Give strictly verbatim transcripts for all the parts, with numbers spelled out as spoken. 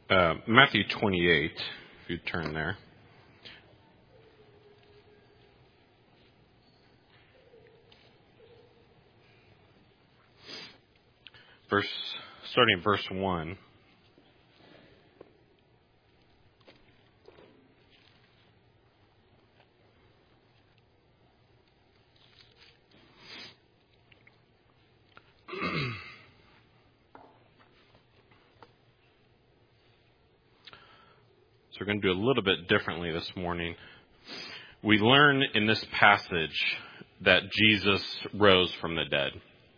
Uh, Matthew twenty-eight, if you turn there. Verse, starting verse one. So we're going to do a little bit differently this morning. We learn in this passage that Jesus rose from the dead.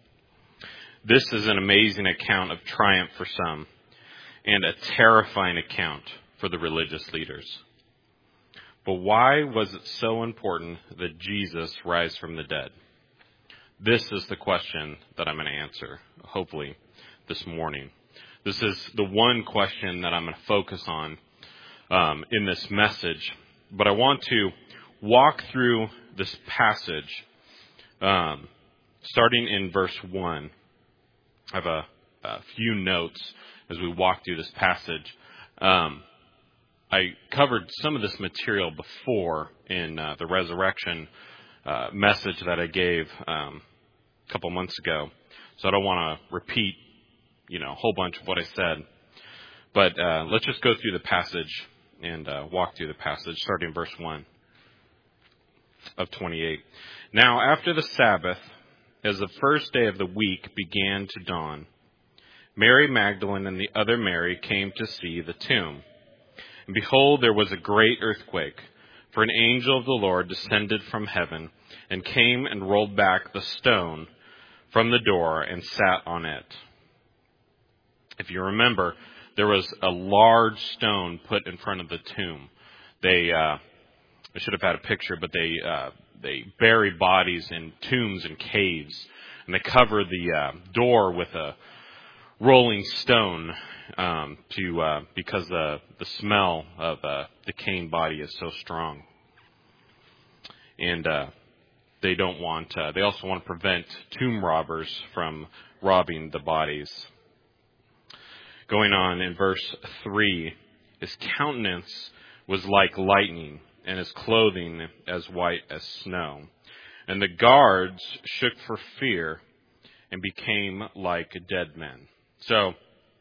This is an amazing account of triumph for some and a terrifying account for the religious leaders. But why was it so important that Jesus rise from the dead? This is the question that I'm going to answer, hopefully, this morning. This is the one question that I'm going to focus on um, in this message. But I want to walk through this passage, um, starting in verse one. I have a, a few notes as we walk through this passage. Um, I covered some of this material before in uh, the resurrection uh, message that I gave um, a couple months ago, so I don't want to repeat, you know, a whole bunch of what I said. But uh, let's just go through the passage and uh, walk through the passage, starting in verse one of twenty-eight. Now, after the Sabbath, as the first day of the week began to dawn, Mary Magdalene and the other Mary came to see the tomb. And behold, there was a great earthquake, for an angel of the Lord descended from heaven and came and rolled back the stone from the door and sat on it. If you remember, there was a large stone put in front of the tomb. They, uh, I should have had a picture, but they, uh, they bury bodies in tombs and caves, and they cover the uh, door with a rolling stone um, to uh, because the the smell of a decaying body is so strong, and uh, they don't want. Uh, they also want to prevent tomb robbers from robbing the bodies. Going on in verse three, his countenance was like lightning, and his clothing as white as snow. And the guards shook for fear and became like dead men. So,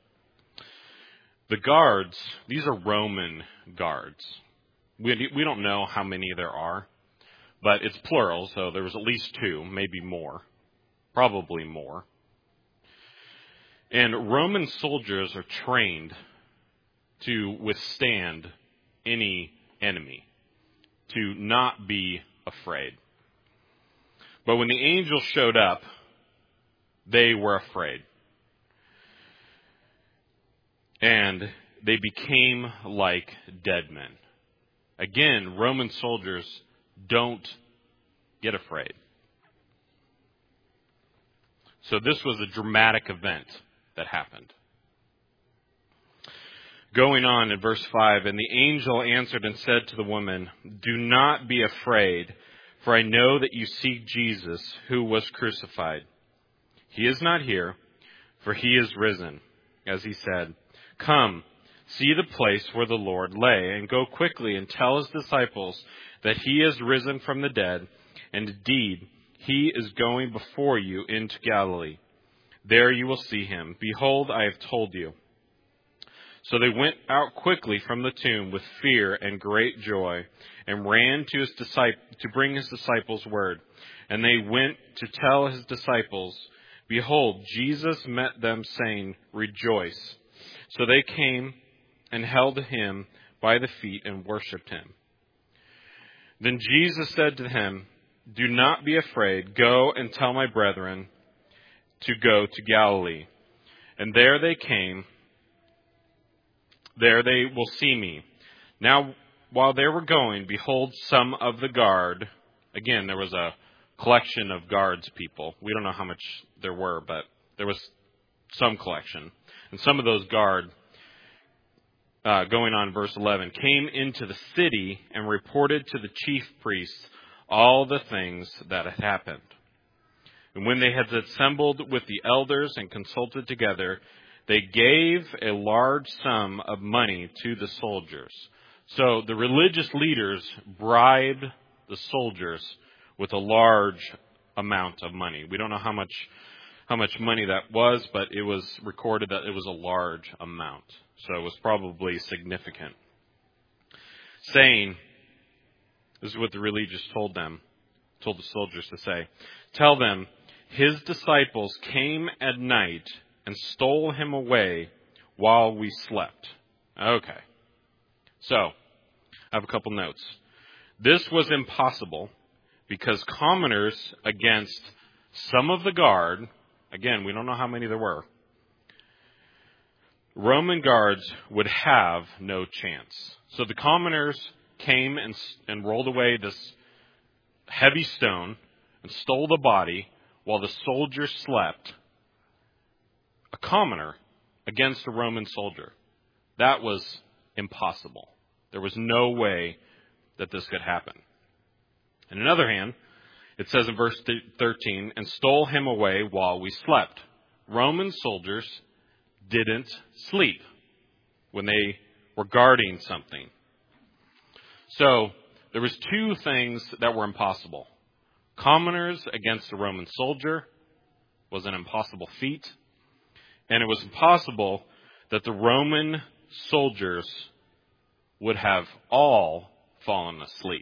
the guards, these are Roman guards. We, we don't know how many there are, but it's plural, so there was at least two, maybe more, probably more. And Roman soldiers are trained to withstand any enemy, to not be afraid. But when the angel showed up, they were afraid. And they became like dead men. Again, Roman soldiers don't get afraid. So this was a dramatic event that happened. Going on in verse five, and the angel answered and said to the woman, "Do not be afraid, for I know that you seek Jesus, who was crucified. He is not here, for he is risen, as he said. Come, see the place where the Lord lay, and go quickly and tell his disciples that he is risen from the dead, and indeed he is going before you into Galilee. There you will see him. Behold, I have told you." So they went out quickly from the tomb with fear and great joy, and ran to his disciples to bring his disciples word. And they went to tell his disciples, "Behold, Jesus met them, saying, 'Rejoice.' So they came and held him by the feet and worshipped him. Then Jesus said to him, 'Do not be afraid. Go and tell my brethren to go to Galilee. And there they came. There they will see me.' Now, while they were going, behold, some of the guard," again, there was a collection of guards people. We don't know how much there were, but there was some collection. And some of those guard, uh, going on verse eleven, came into the city and reported to the chief priests all the things that had happened. And when they had assembled with the elders and consulted together, they gave a large sum of money to the soldiers. So the religious leaders bribed the soldiers with a large amount of money. We don't know how much how much money that was, but it was recorded that it was a large amount. So it was probably significant. Saying, this is what the religious told them, told the soldiers to say, tell them, his disciples came at night and stole him away while we slept. Okay. So, I have a couple notes. This was impossible because commoners against some of the guard, again, we don't know how many there were, Roman guards would have no chance. So the commoners came and, and rolled away this heavy stone and stole the body while the soldiers slept. A commoner against a Roman soldier. That was impossible. There was no way that this could happen. On the other hand, it says in verse thirteen, and stole him away while we slept. Roman soldiers didn't sleep when they were guarding something. So there was two things that were impossible. Commoners against a Roman soldier was an impossible feat. And it was impossible that the Roman soldiers would have all fallen asleep.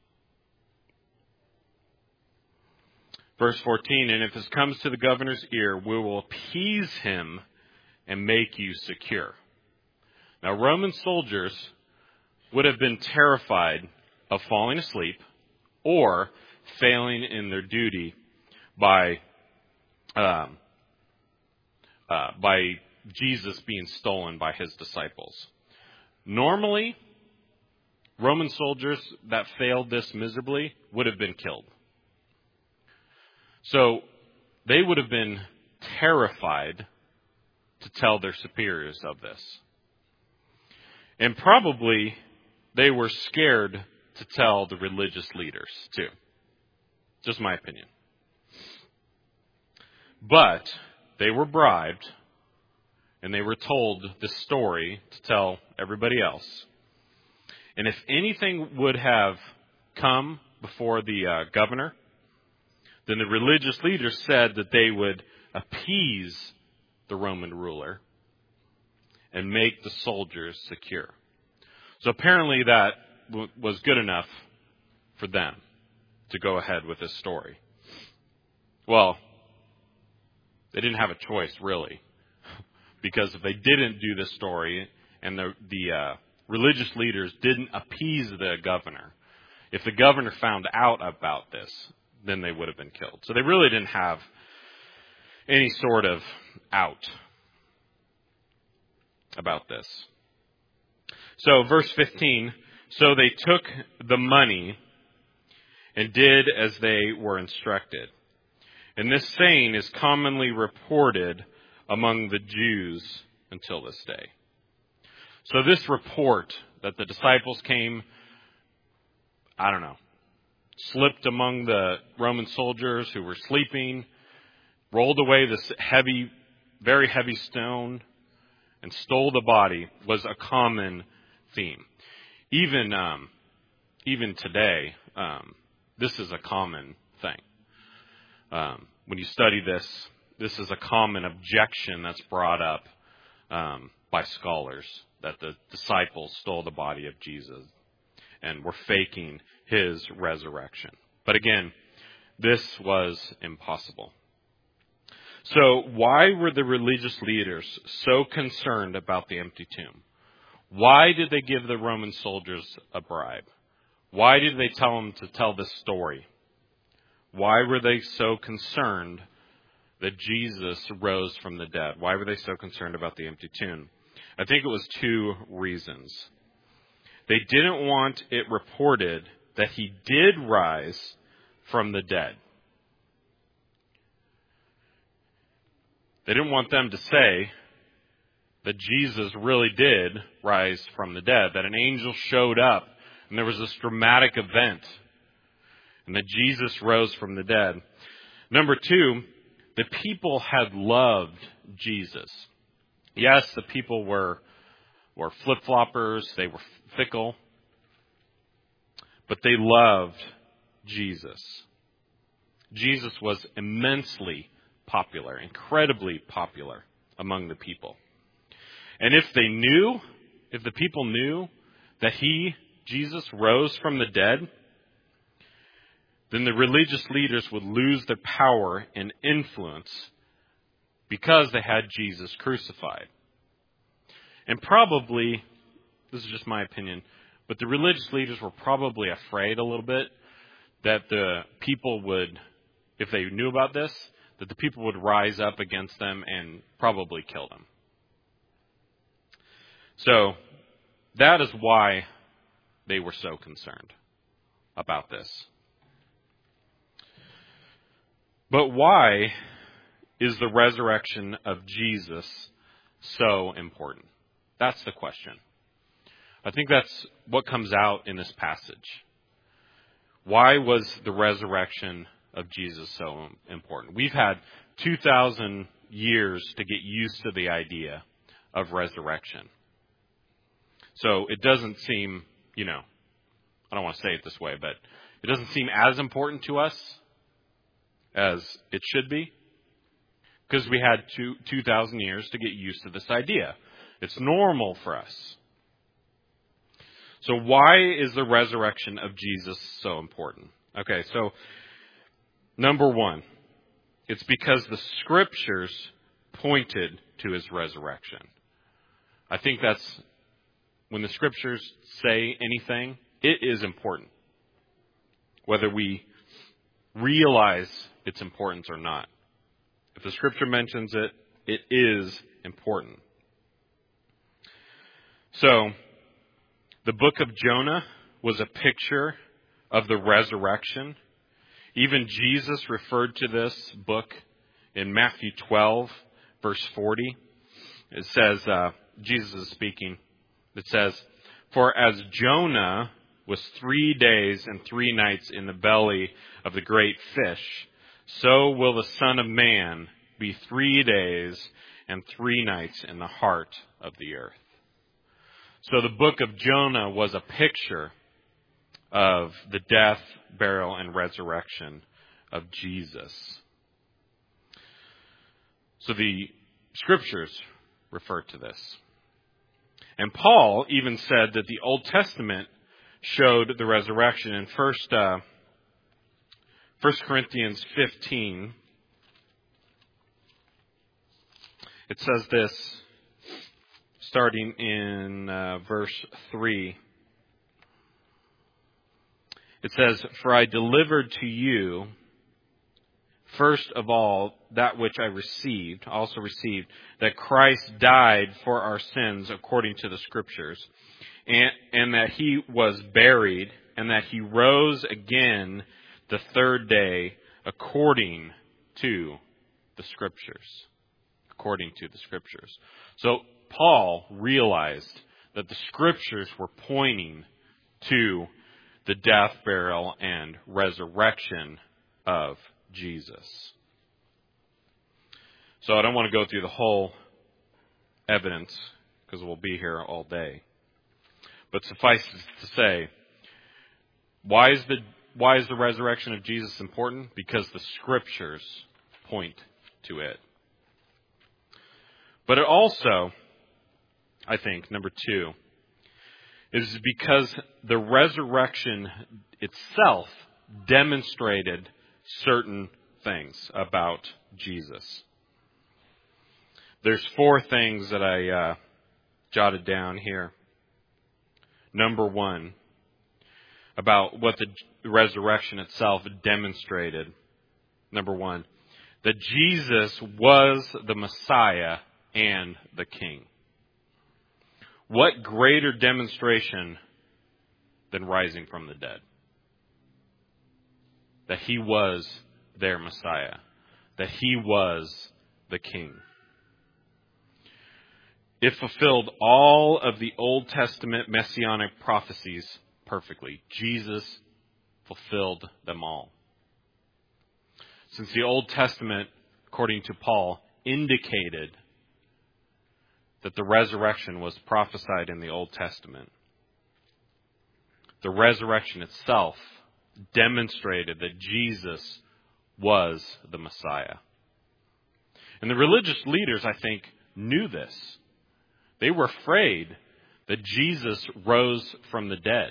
Verse fourteen, and if this comes to the governor's ear, we will appease him and make you secure. Now, Roman soldiers would have been terrified of falling asleep or failing in their duty by um, uh, by Jesus being stolen by his disciples. Normally, Roman soldiers that failed this miserably would have been killed. So they would have been terrified to tell their superiors of this. And probably they were scared to tell the religious leaders too. Just my opinion. But they were bribed and they were told this story to tell everybody else. And if anything would have come before the uh, governor, then the religious leaders said that they would appease the Roman ruler and make the soldiers secure. So apparently that w- was good enough for them to go ahead with this story. Well, they didn't have a choice, really, because if they didn't do this story and the, the uh, religious leaders didn't appease the governor, if the governor found out about this, then they would have been killed. So they really didn't have any sort of out about this. So verse fifteen, so they took the money and did as they were instructed. And this saying is commonly reported among the Jews until this day. So this report that the disciples came, I don't know, slipped among the Roman soldiers who were sleeping, rolled away this heavy, very heavy stone, and stole the body was a common theme. Even um, even today, um, this is a common thing. Um, when you study this, this is a common objection that's brought up um, by scholars, that the disciples stole the body of Jesus and were faking his resurrection. But again, this was impossible. So why were the religious leaders so concerned about the empty tomb? Why did they give the Roman soldiers a bribe? Why did they tell them to tell this story? Why were they so concerned that Jesus rose from the dead? Why were they so concerned about the empty tomb? I think it was two reasons. They didn't want it reported that he did rise from the dead. They didn't want them to say that Jesus really did rise from the dead, that an angel showed up and there was this dramatic event and that Jesus rose from the dead. Number two, the people had loved Jesus. Yes, the people were were flip-floppers, they were fickle, but they loved Jesus. Jesus was immensely popular, incredibly popular among the people. And if they knew, if the people knew that he, Jesus, rose from the dead, then the religious leaders would lose their power and influence because they had Jesus crucified. And probably, this is just my opinion, but the religious leaders were probably afraid a little bit that the people would, if they knew about this, that the people would rise up against them and probably kill them. So, that is why they were so concerned about this. But why is the resurrection of Jesus so important? That's the question. I think that's what comes out in this passage. Why was the resurrection of Jesus so important? We've had two thousand years to get used to the idea of resurrection. So it doesn't seem, you know, I don't want to say it this way, but it doesn't seem as important to us as it should be, because we had two, 2,000 years to get used to this idea. It's normal for us. So why is the resurrection of Jesus so important? Okay, so number one, it's because the scriptures pointed to his resurrection. I think that's, when the scriptures say anything, it is important, whether we realize its importance or not. If the scripture mentions it, it is important. So, the book of Jonah was a picture of the resurrection. Even Jesus referred to this book in Matthew twelve, verse forty. It says, uh, Jesus is speaking, it says, "For as Jonah was three days and three nights in the belly of the great fish, so will the Son of Man be three days and three nights in the heart of the earth." So the book of Jonah was a picture of the death, burial, and resurrection of Jesus. So the scriptures refer to this. And Paul even said that the Old Testament showed the resurrection. In First, uh, First Corinthians fifteen, it says this, starting in uh, verse three. It says, "For I delivered to you, first of all, that which I received, also received, that Christ died for our sins according to the Scriptures, and, and that he was buried, and that he rose again the third day according to the Scriptures." According to the Scriptures. So Paul realized that the Scriptures were pointing to the death, burial, and resurrection of Jesus. So I don't want to go through the whole evidence because we'll be here all day. But suffice to say, why is the why is the resurrection of Jesus important? Because the Scriptures point to it. But it also, I think, number two, is because the resurrection itself demonstrated certain things about Jesus. There's four things that I uh, jotted down here. Number one, about what the resurrection itself demonstrated. Number one, that Jesus was the Messiah and the King. What greater demonstration than rising from the dead? That he was their Messiah. That he was the King. It fulfilled all of the Old Testament messianic prophecies perfectly. Jesus fulfilled them all. Since the Old Testament, according to Paul, indicated that the resurrection was prophesied in the Old Testament. The resurrection itself demonstrated that Jesus was the Messiah. And the religious leaders, I think, knew this. They were afraid that Jesus rose from the dead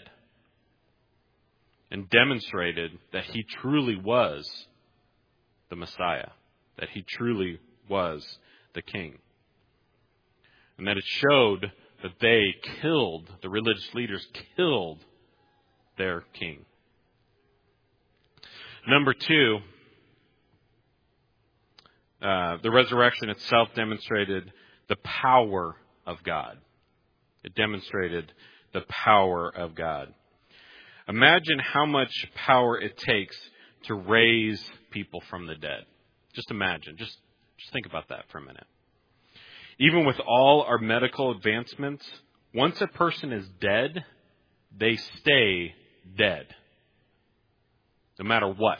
and demonstrated that he truly was the Messiah, that he truly was the King. And that it showed that they killed, the religious leaders killed their king. Number two, uh, the resurrection itself demonstrated the power of God. It demonstrated the power of God. Imagine how much power it takes to raise people from the dead. Just imagine. Just, just think about that for a minute. Even with all our medical advancements, once a person is dead, they stay dead. No matter what.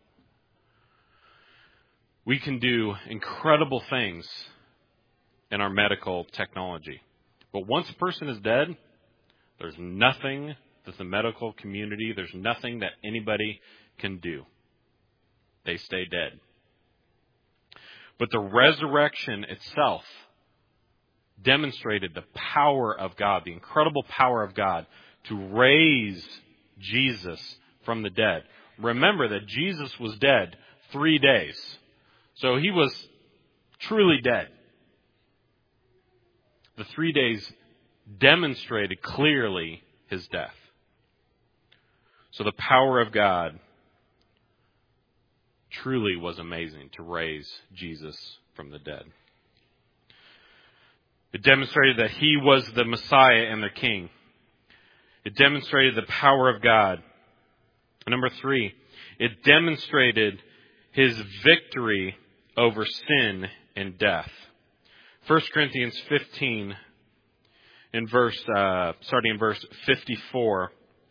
We can do incredible things in our medical technology. But once a person is dead, there's nothing that the medical community, there's nothing that anybody can do. They stay dead. But the resurrection itself demonstrated the power of God, the incredible power of God to raise Jesus from the dead. Remember that Jesus was dead three days. So he was truly dead. The three days demonstrated clearly his death. So the power of God truly was amazing to raise Jesus from the dead. It demonstrated that he was the Messiah and the King. It demonstrated the power of God. Number three, it demonstrated his victory over sin and death. First Corinthians fifteen, in verse, uh, starting in verse fifty-four,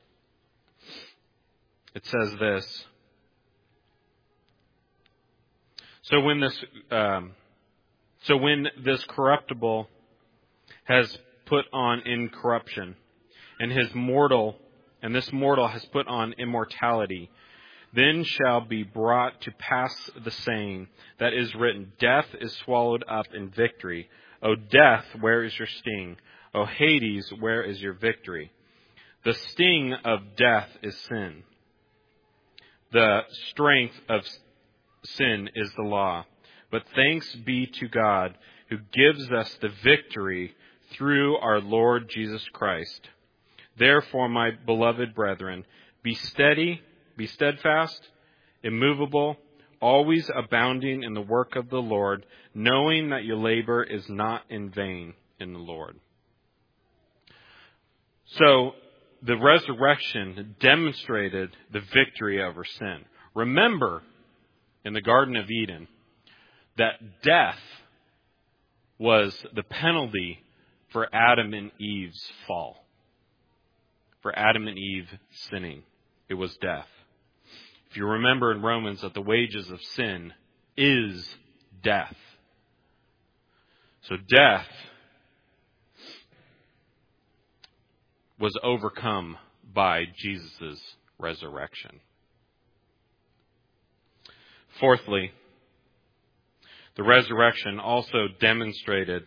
it says this. So when this, um, so when this corruptible has put on incorruption, and his mortal, and this mortal has put on immortality, then shall be brought to pass the saying that is written, death is swallowed up in victory. O death, where is your sting? O Hades, where is your victory? The sting of death is sin. The strength of sin is the law. But thanks be to God who gives us the victory through our Lord Jesus Christ. Therefore, my beloved brethren, be steady, be steadfast, immovable, always abounding in the work of the Lord, knowing that your labor is not in vain in the Lord. So, the resurrection demonstrated the victory over sin. Remember, in the Garden of Eden, that death was the penalty for Adam and Eve's fall. For Adam and Eve sinning. It was death. If you remember in Romans that the wages of sin is death. So death was overcome by Jesus' resurrection. Fourthly, the resurrection also demonstrated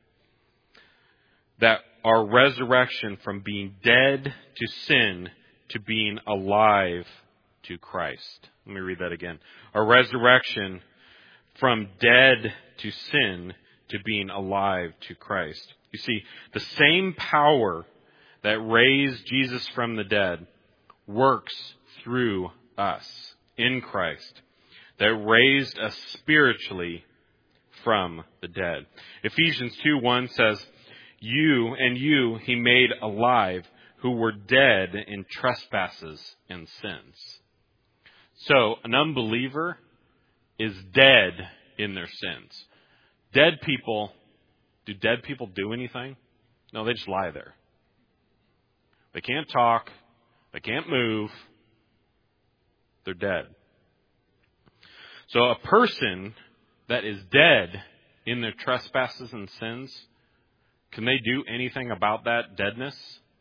that our resurrection from being dead to sin to being alive to Christ. Let me read that again. Our resurrection from dead to sin to being alive to Christ. You see, the same power that raised Jesus from the dead works through us in Christ, that raised us spiritually from the dead. Ephesians two one says, You and you he made alive who were dead in trespasses and sins. So an unbeliever is dead in their sins. Dead people, do dead people do anything? No, they just lie there. They can't talk. They can't move. They're dead. So a person that is dead in their trespasses and sins Can they do anything about that deadness?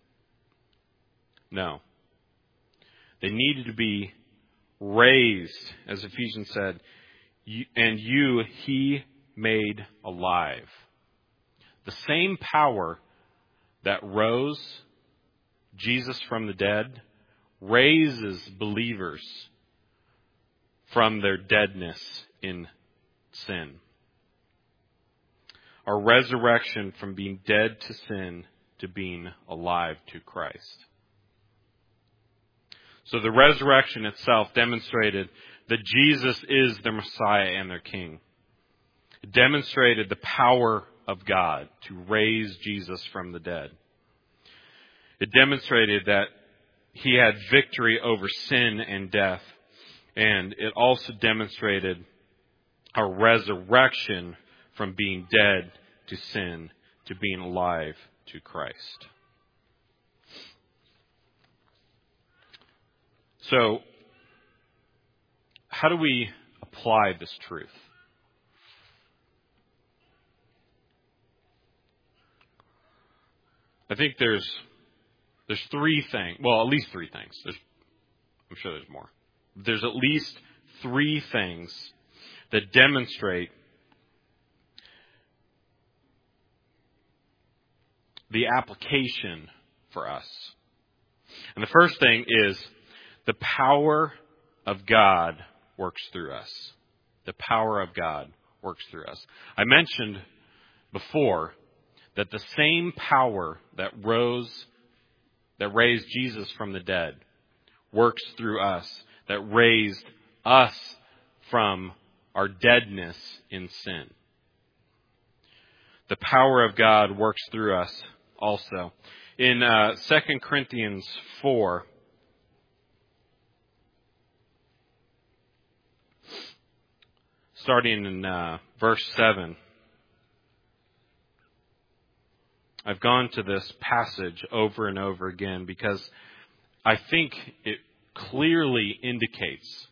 No. They needed to be raised, as Ephesians said, and you he made alive. The same power that rose Jesus from the dead raises believers from their deadness in sin. Our resurrection from being dead to sin to being alive to Christ. So the resurrection itself demonstrated that Jesus is their Messiah and their King. It demonstrated the power of God to raise Jesus from the dead. It demonstrated that he had victory over sin and death. And it also demonstrated our resurrection from being dead to sin to being alive to Christ. So, how do we apply this truth? I think there's there's three things. Well, at least three things. There's, I'm sure there's more. There's at least three things that demonstrate the application for us. And the first thing is the power of God works through us. The power of God works through us. I mentioned before that the same power that rose, that raised Jesus from the dead works through us, that raised us from our deadness in sin. The power of God works through us also. In uh, Second Corinthians four, starting in uh, verse seven, I've gone to this passage over and over again because I think it clearly indicates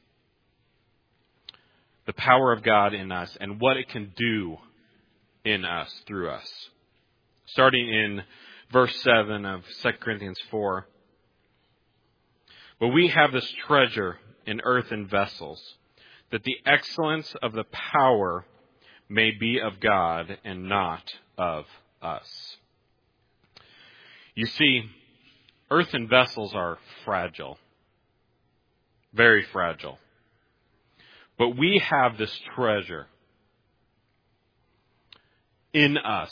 the power of God in us and what it can do in us, through us. Starting in verse seven of Second Corinthians four. But we have this treasure in earthen vessels, that the excellence of the power may be of God and not of us. You see, earthen vessels are fragile. Very fragile. But we have this treasure in us.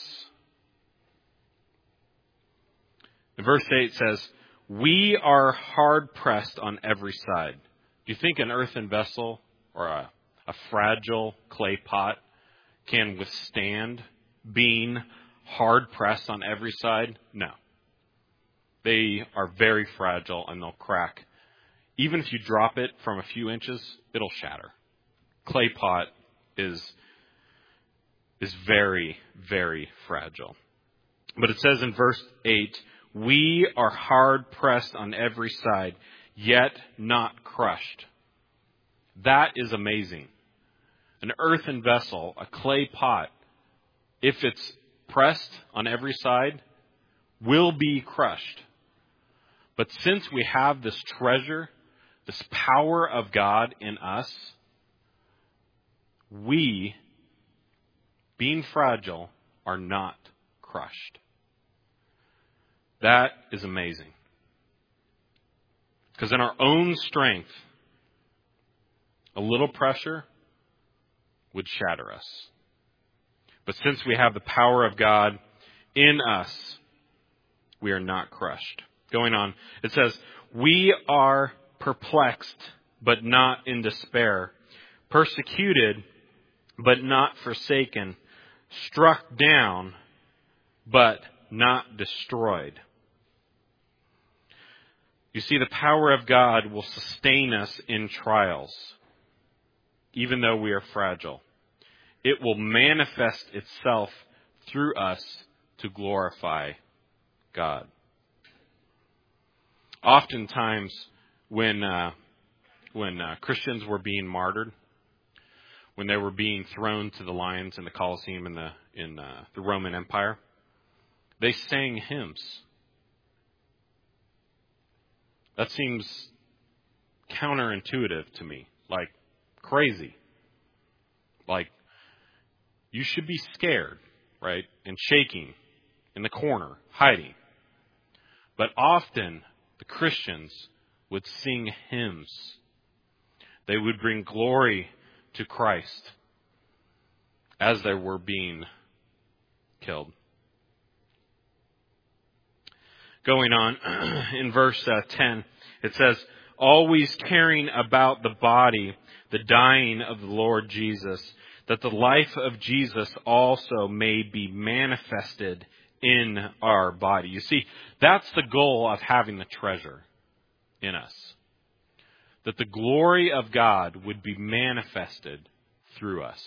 In verse eight says, we are hard pressed on every side. Do you think an earthen vessel or a, a fragile clay pot can withstand being hard pressed on every side? No. They are very fragile and they'll crack. Even if you drop it from a few inches, it'll shatter. Clay pot is, is very, very fragile. But it says in verse eight, we are hard pressed on every side, yet not crushed. That is amazing. An earthen vessel, a clay pot, if it's pressed on every side, will be crushed. But since we have this treasure, this power of God in us, we, being fragile, are not crushed. That is amazing. Because in our own strength, a little pressure would shatter us. But since we have the power of God in us, we are not crushed. Going on, it says, we are perplexed, but not in despair, persecuted, but not forsaken, struck down, but not destroyed. You see, the power of God will sustain us in trials, even though we are fragile. It will manifest itself through us to glorify God. Oftentimes, when uh, when uh, Christians were being martyred, when they were being thrown to the lions in the Colosseum in the in uh, the Roman Empire, They sang hymns. That seems counterintuitive to me, like crazy. Like, you should be scared, right? And shaking in the corner, hiding. But often, the Christians would sing hymns. They would bring glory to Christ as they were being killed. Going on, in verse uh, ten, it says, always caring about the body, the dying of the Lord Jesus, that the life of Jesus also may be manifested in our body. You see, that's the goal of having the treasure in us. That the glory of God would be manifested through us.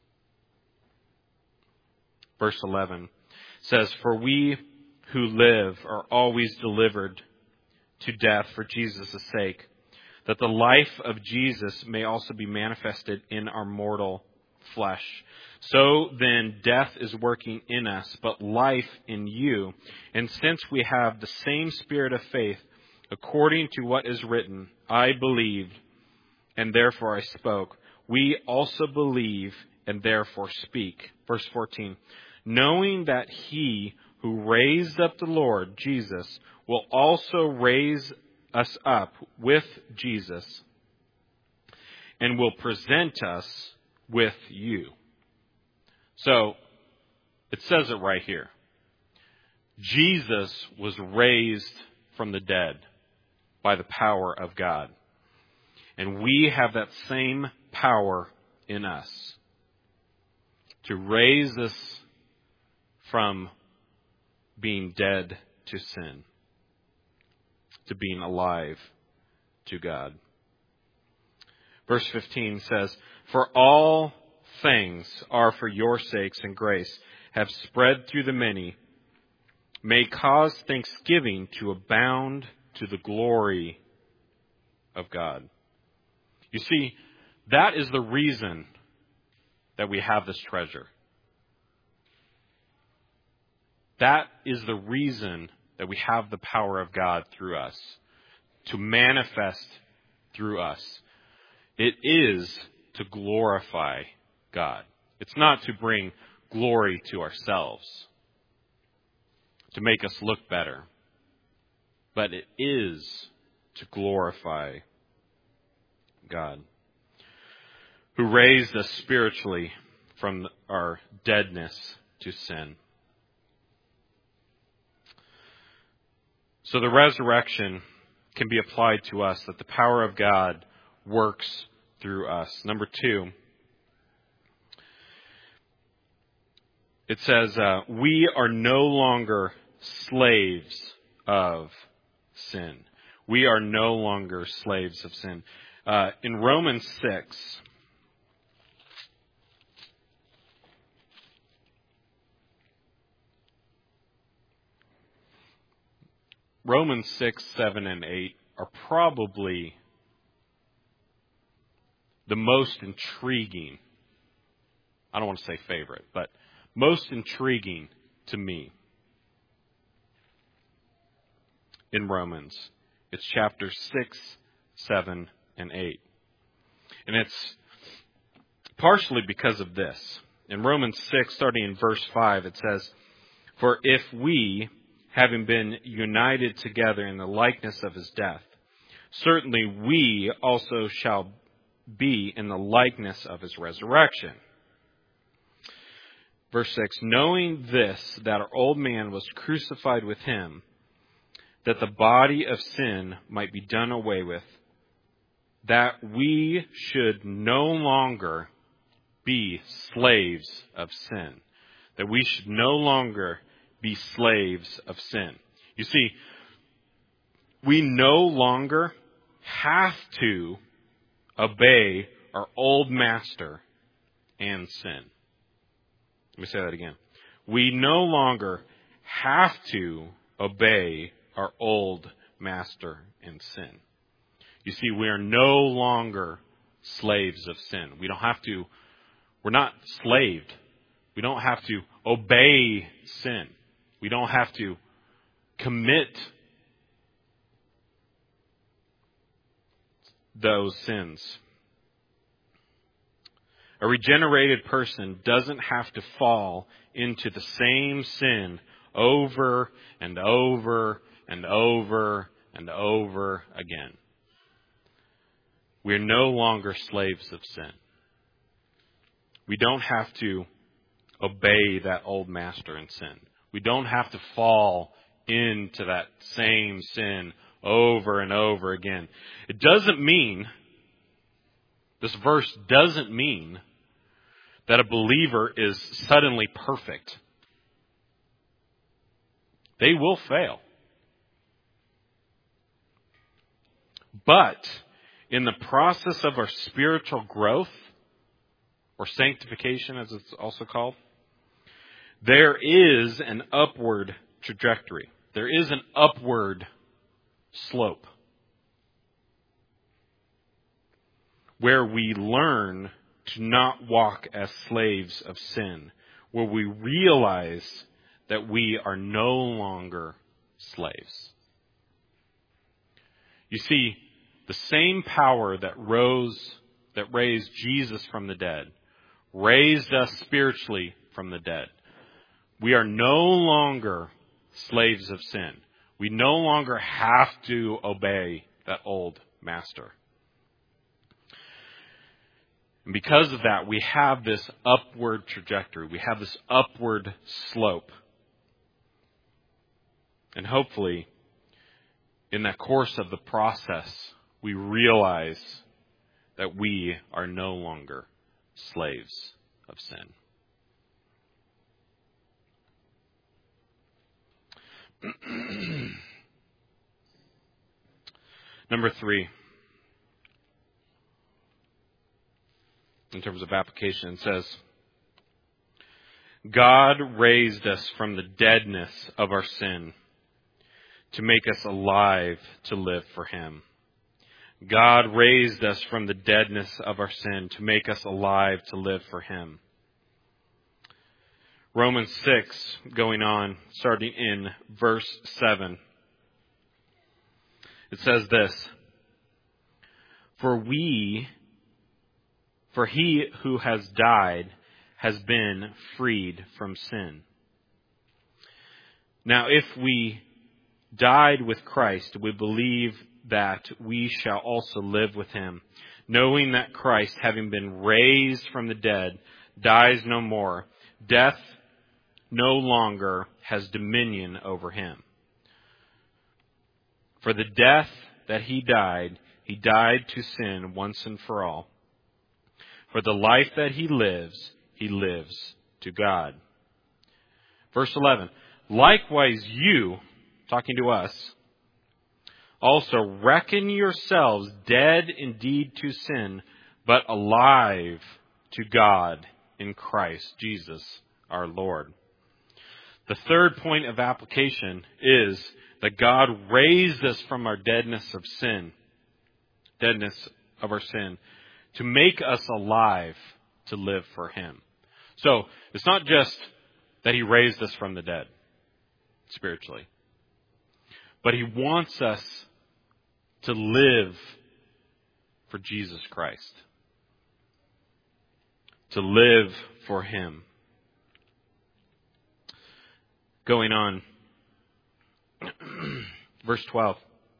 Verse eleven says, for we who live are always delivered to death for Jesus' sake, that the life of Jesus may also be manifested in our mortal flesh. So then death is working in us, but life in you. And since we have the same spirit of faith, according to what is written, I believed, and therefore I spoke. We also believe, and therefore speak. Verse fourteen, knowing that he who raised up the Lord Jesus will also raise us up with Jesus and will present us with you. So, it says it right here. Jesus was raised from the dead by the power of God. And we have that same power in us to raise us from being dead to sin to being alive to God. Verse fifteen says, for all things are for your sakes and grace have spread through the many, may cause thanksgiving to abound to the glory of God. You see, that is the reason that we have this treasure. That is the reason that we have the power of God through us, to manifest through us. It is to glorify God. It's not to bring glory to ourselves, to make us look better, but it is to glorify God, who raised us spiritually from our deadness to sin. So the resurrection can be applied to us, that the power of God works through us. Number two, it says, uh, we are no longer slaves of sin. We are no longer slaves of sin. Uh, in Romans six, Romans six, seven, and eight are probably the most intriguing, I don't want to say favorite, but most intriguing to me in Romans. It's chapters six, seven, and eight. And it's partially because of this. In Romans six, starting in verse five, it says, for if we, having been united together in the likeness of his death, certainly we also shall be in the likeness of his resurrection. Verse six, knowing this, that our old man was crucified with him, that the body of sin might be done away with, that we should no longer be slaves of sin, that we should no longer be slaves of sin. You see, we no longer have to obey our old master and sin. Let me say that again. We no longer have to obey our old master and sin. You see, we are no longer slaves of sin. We don't have to, we're not slaved. We don't have to obey sin. We don't have to commit those sins. A regenerated person doesn't have to fall into the same sin over and over and over and over again. We're no longer slaves of sin. We don't have to obey that old master in sin. We don't have to fall into that same sin over and over again. It doesn't mean, this verse doesn't mean that a believer is suddenly perfect. They will fail. But in the process of our spiritual growth, or sanctification as it's also called, there is an upward trajectory. There is an upward slope where we learn to not walk as slaves of sin, where we realize that we are no longer slaves. You see, the same power that rose, that raised Jesus from the dead, raised us spiritually from the dead. We are no longer slaves of sin. We no longer have to obey that old master. And because of that, we have this upward trajectory. We have this upward slope. And hopefully, in that course of the process, we realize that we are no longer slaves of sin. Number three, in terms of application, it says, God raised us from the deadness of our sin to make us alive to live for Him. God raised us from the deadness of our sin to make us alive to live for Him. Romans six, going on, starting in verse seven. It says this, For we, for he who has died has been freed from sin. Now if we died with Christ, we believe that we shall also live with Him, knowing that Christ, having been raised from the dead, dies no more. Death no longer has dominion over Him. For the death that He died, He died to sin once and for all. For the life that He lives, He lives to God. Verse eleven, likewise you, talking to us, also reckon yourselves dead indeed to sin, but alive to God in Christ Jesus our Lord. The third point of application is that God raised us from our deadness of sin, deadness of our sin, to make us alive to live for Him. So, it's not just that He raised us from the dead, spiritually, but He wants us to live for Jesus Christ, to live for Him. Going on, verse twelve.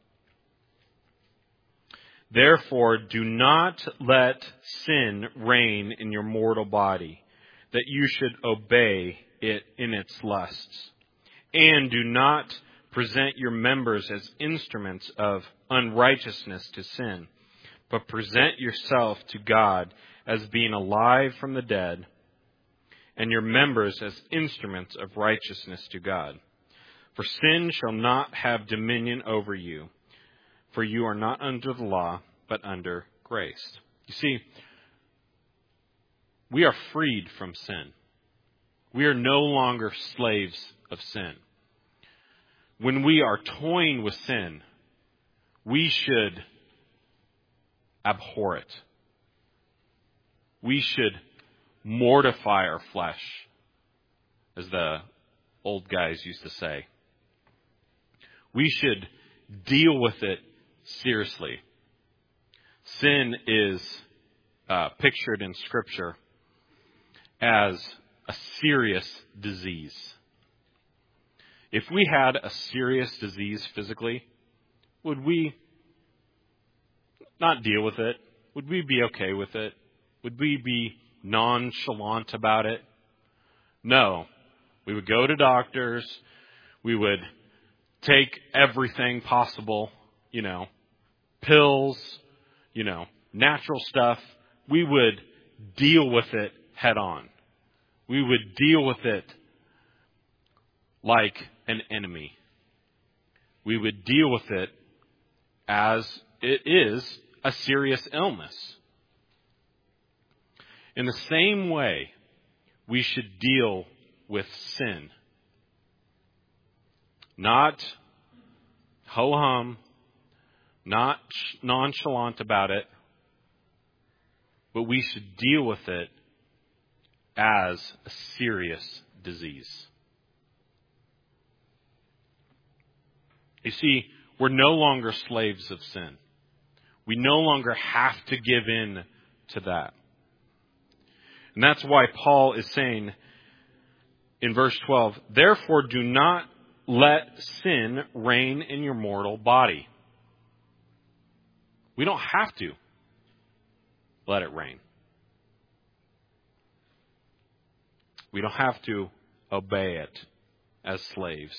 Therefore, do not let sin reign in your mortal body, that you should obey it in its lusts. And do not present your members as instruments of unrighteousness to sin, but present yourself to God as being alive from the dead, and your members as instruments of righteousness to God. For sin shall not have dominion over you, for you are not under the law, but under grace. You see, we are freed from sin. We are no longer slaves of sin. When we are toying with sin, we should abhor it. We should mortify our flesh, as the old guys used to say. We should deal with it seriously. Sin is uh, pictured in Scripture as a serious disease. If we had a serious disease physically, would we not deal with it? Would we be okay with it? Would we be nonchalant about it? No. We would go to doctors. We would take everything possible, you know, pills, you know, natural stuff. We would deal with it head on. We would deal with it like an enemy. We would deal with it as it is a serious illness. In the same way, we should deal with sin. Not ho-hum, not nonchalant about it, but we should deal with it as a serious disease. You see, we're no longer slaves of sin. We no longer have to give in to that. And that's why Paul is saying in verse twelve, therefore do not let sin reign in your mortal body. We don't have to let it reign. We don't have to obey it as slaves.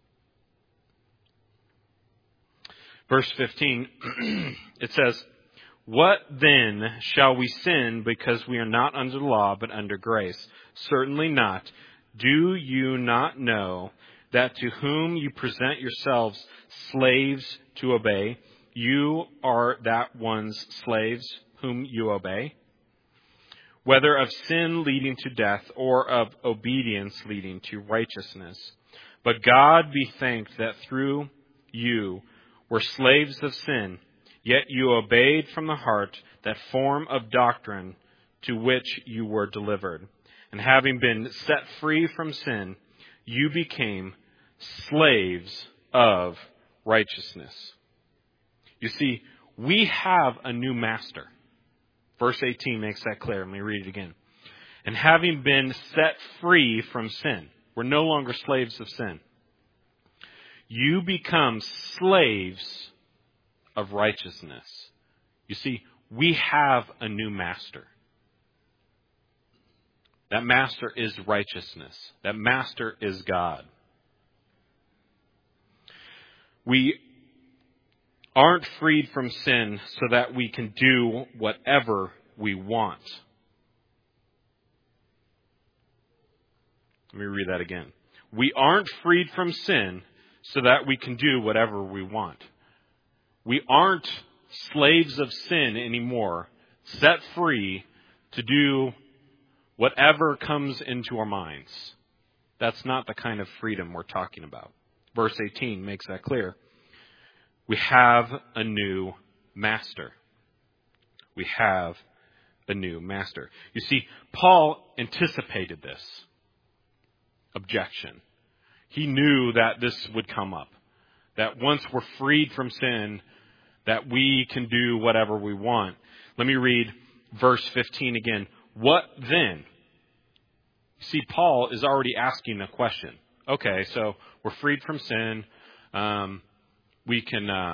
Verse fifteen, it says, what then shall we sin because we are not under the law but under grace? Certainly not. Do you not know that to whom you present yourselves slaves to obey, you are that one's slaves whom you obey? Whether of sin leading to death or of obedience leading to righteousness. But God be thanked that through you were slaves of sin, yet you obeyed from the heart that form of doctrine to which you were delivered. And having been set free from sin, you became slaves of righteousness. You see, we have a new master. Verse eighteen makes that clear. Let me read it again. And having been set free from sin, we're no longer slaves of sin. You become slaves of righteousness. You see, we have a new master. That master is righteousness. That master is God. We aren't freed from sin so that we can do whatever we want. Let me read that again. We aren't freed from sin so that we can do whatever we want. We aren't slaves of sin anymore, set free to do whatever comes into our minds. That's not the kind of freedom we're talking about. Verse eighteen makes that clear. We have a new master. We have a new master. You see, Paul anticipated this objection. He knew that this would come up. That once we're freed from sin, that we can do whatever we want. Let me read verse fifteen again. What then? See, Paul is already asking a question. Okay, so we're freed from sin. Um, we can, uh,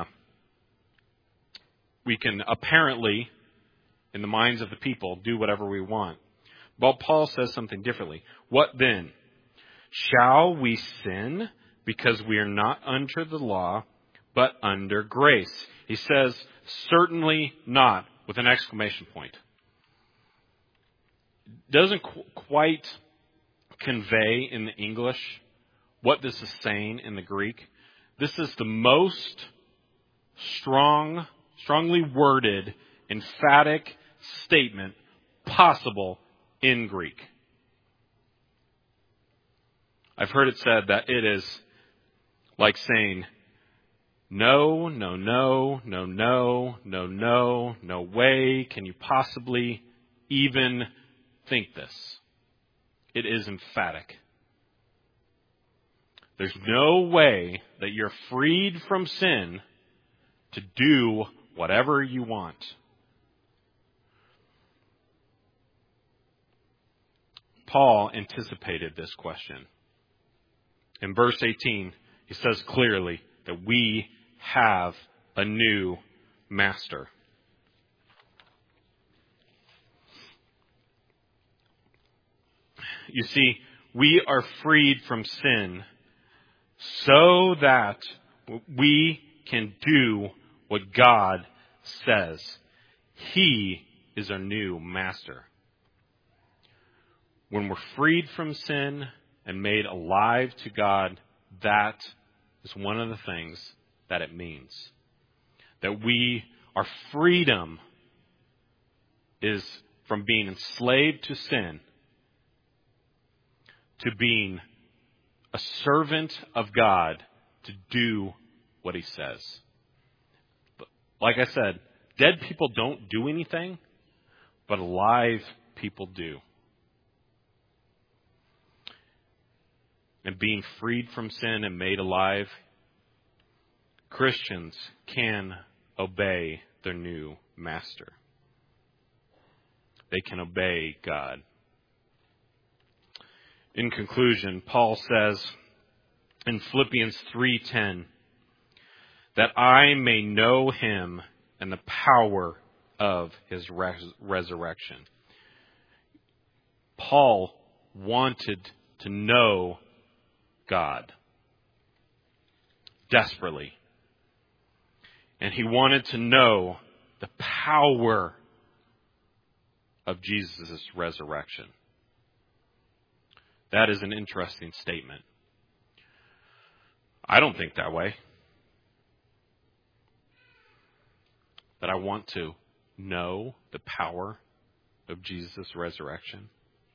we can apparently, in the minds of the people, do whatever we want. But Paul says something differently. What then? Shall we sin because we are not under the law, but under grace? He says, certainly not, with an exclamation point. Doesn't qu- quite convey in the English what this is saying in the Greek. This is the most strong, strongly worded, emphatic statement possible in Greek. I've heard it said that it is like saying, no, no, no, no, no, no, no, no way can you possibly even think this. It is emphatic. There's no way that you're freed from sin to do whatever you want. Paul anticipated this question. In verse eighteen, he says clearly that we have a new master. You see, we are freed from sin so that we can do what God says. He is our new master. When we're freed from sin and made alive to God, that is one of the things that it means. That we, our freedom is from being enslaved to sin to being a servant of God to do what He says. But like I said, dead people don't do anything, but alive people do. And being freed from sin and made alive, Christians can obey their new master. They can obey God. In conclusion, Paul says in Philippians three ten, that I may know Him and the power of His res- resurrection. Paul wanted to know God desperately. And he wanted to know the power of Jesus' resurrection. That is an interesting statement. I don't think that way. That I want to know the power of Jesus' resurrection.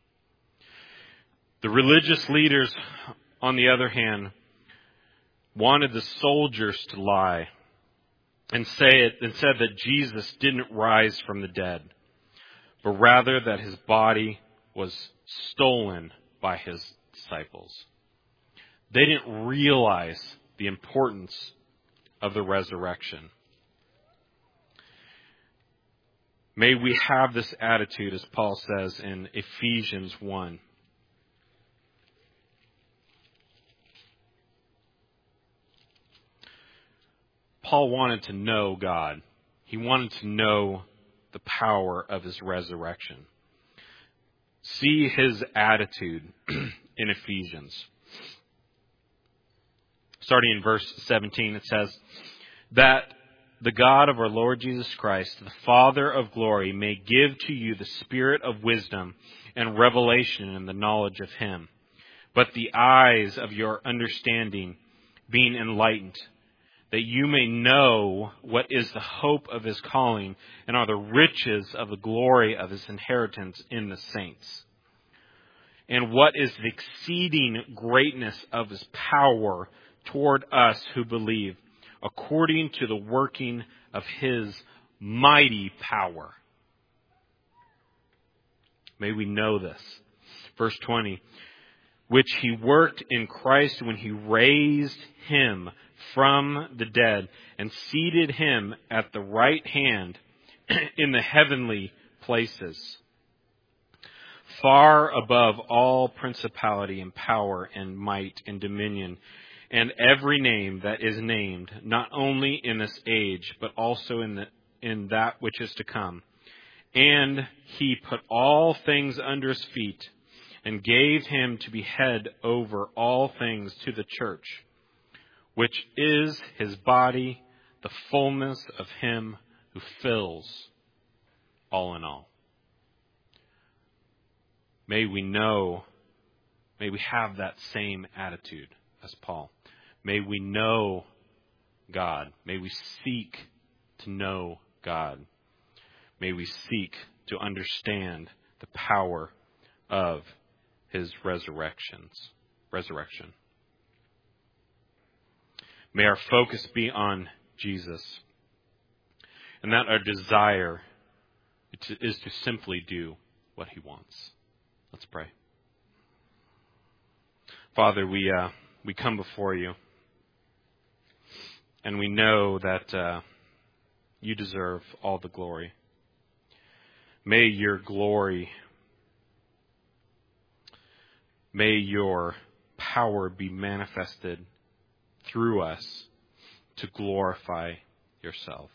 The religious leaders, on the other hand, wanted the soldiers to lie and say it and said that Jesus didn't rise from the dead, but rather that His body was stolen by His disciples. They didn't realize the importance of the resurrection. May we have this attitude, as Paul says in Ephesians one. Paul wanted to know God. He wanted to know the power of His resurrection. See his attitude in Ephesians. Starting in verse seventeen, it says, that the God of our Lord Jesus Christ, the Father of glory, may give to you the spirit of wisdom and revelation in the knowledge of Him, but the eyes of your understanding being enlightened, that you may know what is the hope of His calling and are the riches of the glory of His inheritance in the saints, and what is the exceeding greatness of His power toward us who believe, according to the working of His mighty power. May we know this. Verse twenty, which He worked in Christ when He raised Him from the dead and seated Him at the right hand in the heavenly places, far above all principality and power and might and dominion, and every name that is named, not only in this age, but also in the in that which is to come. And He put all things under His feet, and gave Him to be head over all things to the church, which is His body, the fullness of Him who fills all in all. May we know, may we have that same attitude as Paul. May we know God. May we seek to know God. May we seek to understand the power of His resurrections, resurrection. May our focus be on Jesus, and that our desire is to simply do what He wants. Let's pray. Father, we uh, we come before you, and we know that uh, you deserve all the glory. May your glory, may your power be manifested through us to glorify yourself.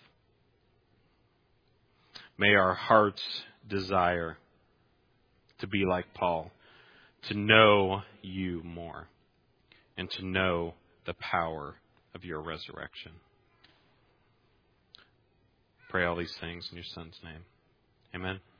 May our hearts desire to be like Paul, to know you more, and to know the power of your resurrection. Pray all these things in your Son's name. Amen.